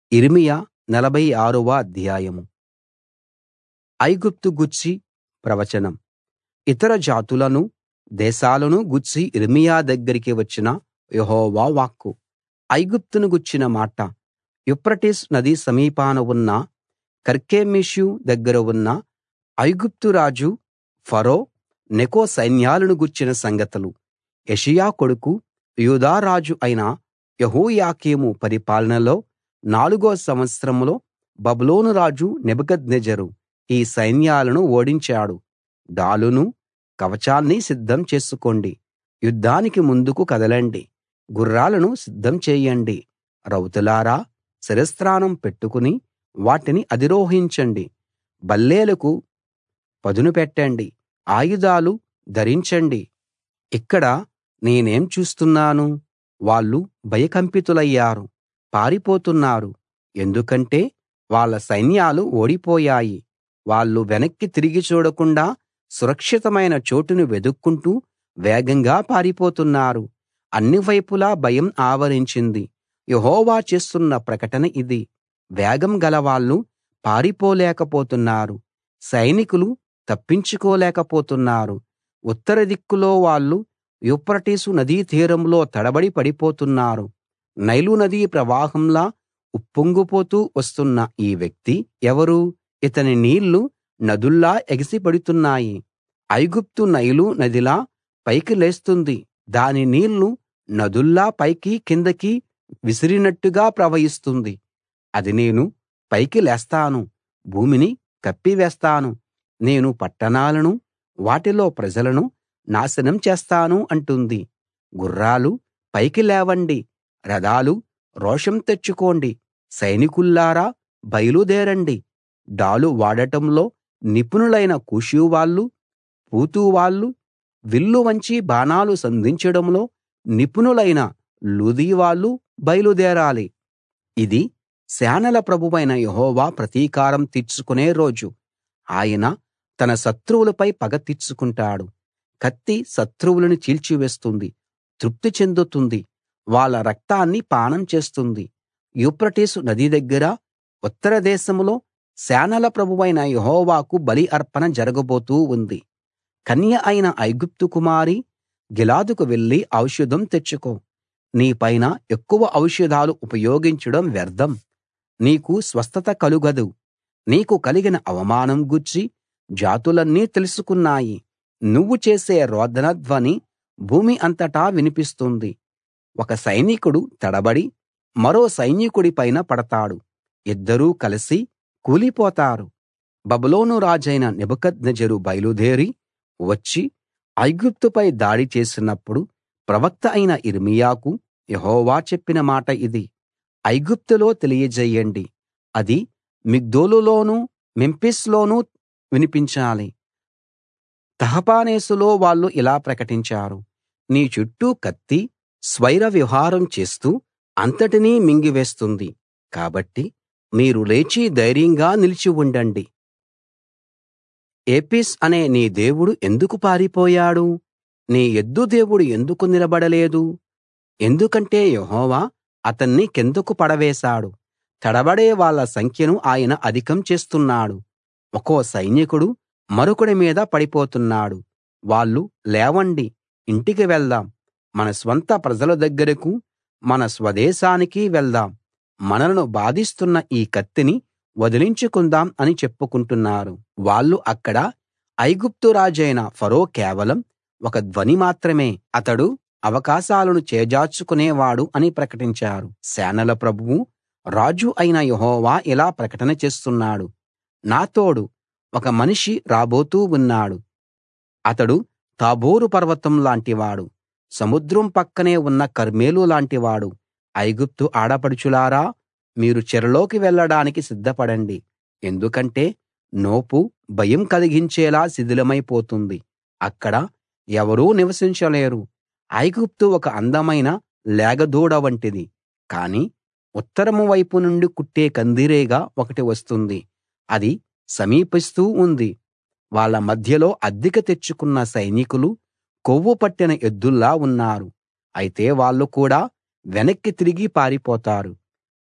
యిర్మీయా 46వ అధ్యాయం. ఐగుప్తు గూర్చి ప్రవచనం. ఇతర జాతులను, దేశాలను గూర్చి యిర్మీయా దగ్గరికి వచ్చిన యెహోవా వాక్కు. ఐగుప్తును గూర్చిన మాట. యూఫ్రటీసు నది సమీపాన ఉన్న కర్కెమీషు దగ్గర ఉన్న ఐగుప్తు రాజు ఫరో నెకో సైన్యాలను గూర్చిన సంగతులు. యోషీయా కొడుకు యూదా రాజు అయిన యెహోయాకీము పరిపాలనలో 4వ సంవత్సరంలో బబులోను రాజు నెబుకద్నెజరు ఈ సైన్యాలను ఓడించాడు. డాలును, కవచాన్ని సిద్ధం చేసుకోండి. యుద్ధానికి ముందుకు కదలండి. గుర్రాలను సిద్ధం చేయండి. రౌతులారా, శిరస్త్రాణం పెట్టుకుని వాటిని అధిరోహించండి. బల్లేలకు పదును పెట్టండి. ఆయుధాలు ధరించండి. ఇక్కడ నేనేం చూస్తున్నాను? వాళ్ళు భయకంపితులయ్యారు, పారిపోతున్నారు. ఎందుకంటే వాళ్ళ సైన్యాలు ఓడిపోయాయి. వాళ్ళు వెనక్కి తిరిగి చూడకుండా సురక్షితమైన చోటును వెదుక్కుంటూ వేగంగా పారిపోతున్నారు. అన్ని వైపులా భయం ఆవరించింది. యెహోవా చేస్తున్న ప్రకటన ఇది. వేగం గలవాళ్ళు పారిపోలేకపోతున్నారు. సైనికులు తప్పించుకోలేకపోతున్నారు. ఉత్తర దిక్కులో వాళ్ళు యూఫ్రటీసు నదీ తీరంలో తడబడి పడిపోతున్నారు. నైలు నదీ ప్రవాహంలా ఉప్పొంగుపోతూ వస్తున్న ఈ వ్యక్తి ఎవరు? ఇతని నీళ్లు నదుల్లా ఎగిసి పడుతున్నాయి. ఐగుప్తు నైలు నదిలా పైకి లేస్తుంది. దాని నీళ్లు నదుల్లా పైకి కిందకి విసిరినట్టుగా ప్రవహిస్తుంది. అది నేను పైకి లేస్తాను, భూమిని కప్పివేస్తాను. నేను పట్టణాలను, వాటిలో ప్రజలను నాశనం చేస్తాను అంటుంది. గుర్రాలు పైకి లేవండి. రథాలు రోషం తెచ్చుకోండి. సైనికుల్లారా, బయలుదేరండి. డాలు వాడటంలో నిపుణులైన కూషు వాళ్ళు, పూతు వాళ్ళు, విల్లు వంచి బాణాలు సంధించడంలో నిపుణులైన లూదీ వాళ్ళు బయలుదేరాలి. ఇది సేనల ప్రభువైన యెహోవా ప్రతీకారం తీర్చుకునే రోజు. ఆయన తన శత్రువులపై పగ తీర్చుకుంటాడు. కత్తి శత్రువులను చీల్చివేస్తుంది, తృప్తి చెందుతుంది, వాళ్ళ రక్తాన్ని పానం చేస్తుంది. యూఫ్రటీసు నది దగ్గర ఉత్తర దేశంలో సేనల ప్రభువైన యెహోవాకు బలి అర్పణ జరగబోతూ ఉంది. కన్య అయిన ఐగుప్తు కుమారీ, గిలాదుకు వెళ్లి ఔషధం తెచ్చుకో. నీ పైన ఎక్కువ ఔషధాలు ఉపయోగించడం వ్యర్థం. నీకు స్వస్థత కలుగదు. నీకు కలిగిన అవమానం గూర్చి జాతులన్నీ తెలుసుకున్నాయి. నువ్వు చేసే రోదన ధ్వని భూమి అంతటా వినిపిస్తుంది. ఒక సైనికుడు తడబడి మరో సైనికుడి పైన పడతాడు. ఇద్దరూ కలిసి కూలిపోతారు. బబులోను రాజైన నెబుకద్నెజరు బయలుదేరి వచ్చి ఐగుప్తుపై దాడి చేసినప్పుడు ప్రవక్త అయిన యిర్మీయాకు యెహోవా చెప్పిన మాట ఇది. ఐగుప్తులో తెలియజేయండి. అది మిగ్దోలులోనూ మెంఫిస్‌లోనూ వినిపించాలి. తహపనేసులో వాళ్ళు ఇలా ప్రకటించారు. నీ చుట్టూ కత్తి స్వైర విహారం చేస్తూ అంతటినీ మింగివేస్తుంది. కాబట్టి మీరు లేచి ధైర్యంగా నిలిచి ఉండండి. ఏపిస్ అనే నీ దేవుడు ఎందుకు పారిపోయాడు? నీ ఎద్దు దేవుడు ఎందుకు నిలబడలేదు? ఎందుకంటే యెహోవా అతన్ని కిందకు పడవేశాడు. తడబడే వాళ్ళ సంఖ్యను ఆయన అధికం చేస్తున్నాడు. ఒక్కో సైనికుడు మరొకడి మీద పడిపోతున్నాడు. వాళ్ళు లేవండి, ఇంటికి వెళ్దాం. మన స్వంత ప్రజల దగ్గరకు, మన స్వదేశానికి వెళ్దాం. మనలను బాధిస్తున్న ఈ కత్తిని వదిలించుకుందాం అని చెప్పుకుంటున్నారు. వాళ్ళు అక్కడ ఐగుప్తు రాజైన ఫరో కేవలం ఒక ధ్వని మాత్రమే, అతడు అవకాశాలను చేజార్చుకునేవాడు అని ప్రకటించారు. సేనల ప్రభువు, రాజు అయిన యెహోవా ఇలా ప్రకటన చేస్తున్నాడు. నా తోడు ఒక మనిషి రాబోతూ ఉన్నాడు. అతడు తాబోరు పర్వతం లాంటివాడు, సముద్రం పక్కనే ఉన్న కర్మెలు లాంటివాడు. ఐగుప్తు ఆడపడుచులారా, మీరు చెరలోకి వెళ్ళడానికి సిద్ధపడండి. ఎందుకంటే నోపు భయం కలిగించేలా శిథిలమైపోతుంది. అక్కడ ఎవరూ నివసించలేరు. ఐగుప్తు ఒక అందమైన లేగదూడ వంటిది. కానీ ఉత్తరం వైపు నుండి కుట్టే కందిరీగ ఒకటి వస్తుంది. అది సమీపిస్తూ ఉంది. వాళ్ళ మధ్యలో అద్దెకు తెచ్చుకున్న సైనికులు కొవ్వు పట్టిన ఎద్దుల్లా ఉన్నారు. అయితే వాళ్ళు కూడా వెనక్కి తిరిగి పారిపోతారు.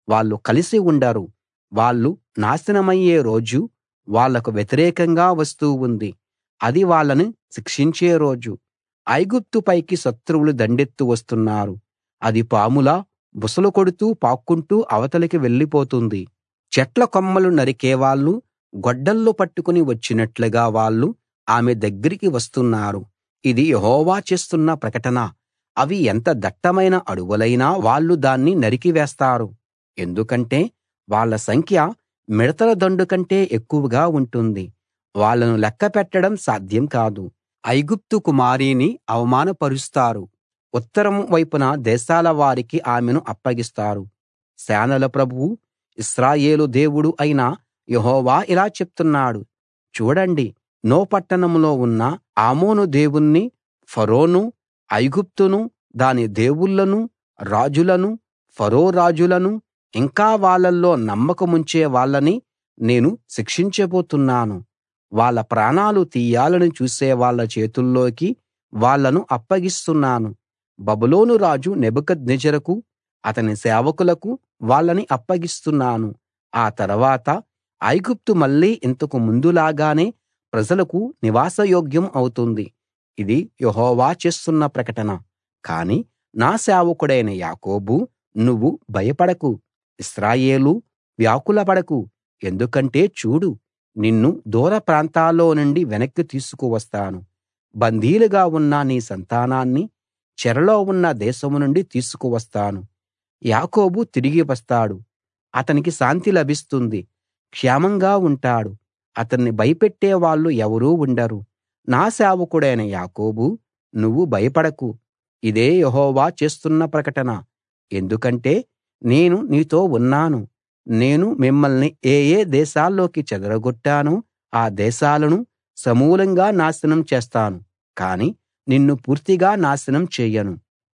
వాళ్ళు కలిసి ఉండరు. వాళ్ళు నాశనమయ్యే రోజు వాళ్లకు వ్యతిరేకంగా వస్తూ ఉంది. అది వాళ్ళని శిక్షించే రోజు. ఐగుప్తు పైకి శత్రువులు దండెత్తి వస్తున్నారు. అది పాములా బుసలు కొడుతూ పాక్కుంటూ అవతలికి వెళ్ళిపోతుంది. చెట్ల కొమ్మలు నరికేవాళ్ళు గొడ్డళ్ళు పట్టుకుని వచ్చినట్లుగా వాళ్ళు ఆమె దగ్గరికి వస్తున్నారు. ఇది యెహోవా చేస్తున్న ప్రకటన. అవి ఎంత దట్టమైన అడవులైనా వాళ్ళు దాన్ని నరికివేస్తారు. ఎందుకంటే వాళ్ళ సంఖ్య మిడతల దండు కంటే ఎక్కువగా ఉంటుంది. వాళ్ళను లెక్కపెట్టడం సాధ్యం కాదు. ఐగుప్తు కుమారిని అవమానపరుస్తారు. ఉత్తరం వైపున దేశాల వారికి ఆమెను అప్పగిస్తారు. సేనల ప్రభువు ఇశ్రాయేలు దేవుడు అయిన యెహోవా ఇలా చెప్తున్నాడు: చూడండి, నో పట్టణంలో ఉన్న ఆమోను దేవుణ్ణి, ఫరోను, ఐగుప్తును, దాని దేవుళ్ళను, రాజులను, ఫరో రాజులను, ఇంకా వాళ్ళల్లో నమ్మకముంచే వాళ్ళని నేను శిక్షించబోతున్నాను. వాళ్ళ ప్రాణాలు తీయాలని చూసే వాళ్ళ చేతుల్లోకి వాళ్ళను అప్పగిస్తున్నాను. బబులోను రాజు నెబుకద్నెజరుకు, అతని సేవకులకు వాళ్ళని అప్పగిస్తున్నాను. ఆ తర్వాత ఐగుప్తు మళ్ళీ ఇంతకు ముందులాగానే ప్రజలకు నివాసయోగ్యం అవుతుంది. ఇది యెహోవా చేస్తున్న ప్రకటన. కానీ నా సేవకుడైన యాకోబూ, నువ్వు భయపడకు. ఇశ్రాయేలూ, వ్యాకులపడకు. ఎందుకంటే చూడు, నిన్ను దూర ప్రాంతాల్లో నుండి వెనక్కి తీసుకువస్తాను. బందీలుగా ఉన్న నీ సంతానాన్ని చెరలో ఉన్న దేశం నుండి తీసుకువస్తాను. యాకోబు తిరిగి వస్తాడు. అతనికి శాంతి లభిస్తుంది. క్షేమంగా ఉంటాడు. అతన్ని భయపెట్టే వాళ్ళు ఎవరూ ఉండరు. నా సేవకుడైన యాకోబూ, నువ్వు భయపడకు. ఇదే యెహోవా చేస్తున్న ప్రకటన. ఎందుకంటే నేను నీతో ఉన్నాను. నేను మిమ్మల్ని ఏ దేశాల్లోకి చెదరగొట్టానో ఆ దేశాలను సమూలంగా నాశనం చేస్తాను. కానీ నిన్ను పూర్తిగా నాశనం చెయ్యను.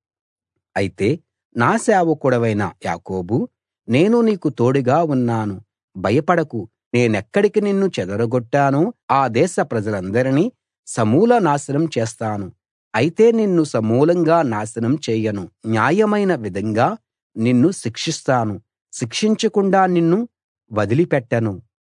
అయితే నా సేవకుడవైన యాకోబూ, నేను నీకు తోడుగా ఉన్నాను. భయపడకు. నేనెక్కడికి నిన్ను చెదరగొట్టానో ఆ దేశ ప్రజలందరినీ సమూల నాశనం చేస్తాను. అయితే నిన్ను సమూలంగా నాశనం చెయ్యను. న్యాయమైన విధంగా నిన్ను శిక్షిస్తాను. శిక్షించకుండా నిన్ను వదిలిపెట్టను.